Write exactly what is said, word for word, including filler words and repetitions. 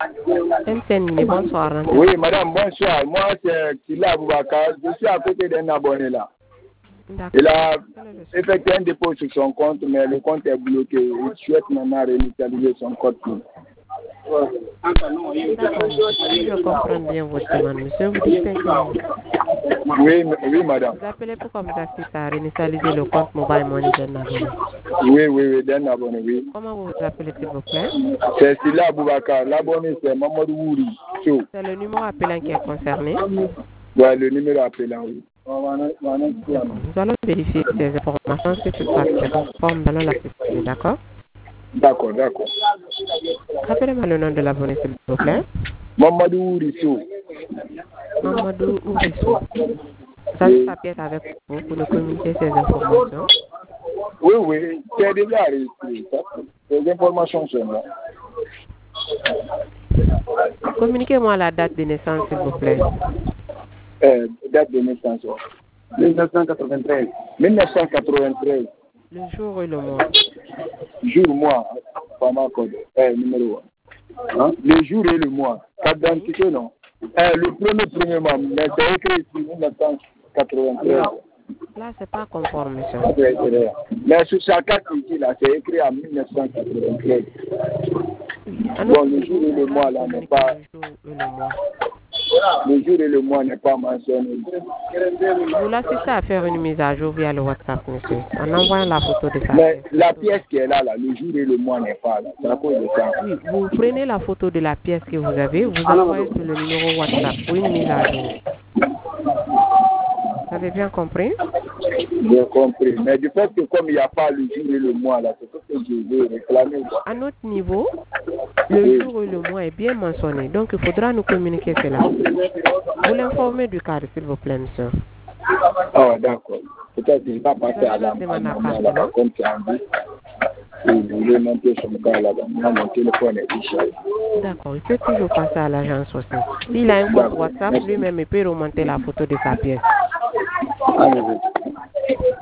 M T N, bonsoir. Oui, madame, bonsoir. Moi, c'est Kila Aboubakar. Je suis à côté d'un abonné là. Il a effectué un dépôt sur son compte, mais le compte est bloqué. Il souhaite maintenant réinitialiser son compte. D'accord, je comprends bien votre demande, monsieur. Vous dites que oui, oui, madame. Vous appelez pourquoi vous assistez à réinitialiser le compte Mobile Money d'un abonné. Oui, oui, oui, d'un abonné, oui. Comment vous vous appelez, s'il vous plaît? C'est Sila Aboubakar. L'abonné, c'est Mamadou Wouri. C'est le numéro appelant qui est concerné? Oui, le numéro appelant, oui. Nous allons vérifier ces informations. Si toutefois c'est conforme, nous allons l'assister, d'accord? D'accord, d'accord. Rappelez-moi le nom de l'abonné, s'il vous plaît. Mamadou Ourissou. Mamadou Ourissou. Vous avez sa pièce avec vous pour nous communiquer ces informations? Oui, oui, c'est déjà réussi. Ces informations sont là. Communiquez-moi la date de naissance, s'il vous plaît. Euh, date de naissance. mille neuf cent quatre-vingt-treize. mille neuf cent quatre-vingt-treize. Le jour et le mois. Jour, mois, pas ma code. Eh, numéro un. Hein? Le jour et le mois. Carte d'identité, non. Eh, le premier, premier mois, mais c'est écrit ici, mille neuf cent quatre-vingt-treize. Là, c'est pas conforme, monsieur. Mais sur sa carte ici, là, c'est écrit en mille neuf cent quatre-vingt-treize. Bon, le jour et le mois, là, n'est pas... Le jour et le mois. Le jour et le mois n'est pas mentionné. Vous l'assistez à faire une mise à jour via le WhatsApp, monsieur, en envoyant la photo de sa Mais pièce. la pièce qui est là, là, le jour et le mois n'est pas là. C'est à cause de ça. Oui, vous prenez la photo de la pièce que vous avez, vous envoyez sur le numéro WhatsApp pour une mise à jour. Vous avez bien compris? J'ai compris. Mais du fait que comme il n'y a pas le jour et le mois, là, c'est ce que je veux réclamer. À notre niveau, le oui. jour et le mois est bien mentionné. Donc, il faudra nous communiquer cela. Vous l'informez du cadre, s'il vous plaît, monsieur. Ah, d'accord. Peut-être que je ne vais pas passer à la là-bas, comme c'est en dit. Si vous voulez monter son cas là-bas, moi, mon téléphone est ici. D'accord, il peut toujours passer à l'agence aussi. S'il a un compte WhatsApp, lui-même, il peut remonter la photo de sa pièce. Ah, oui.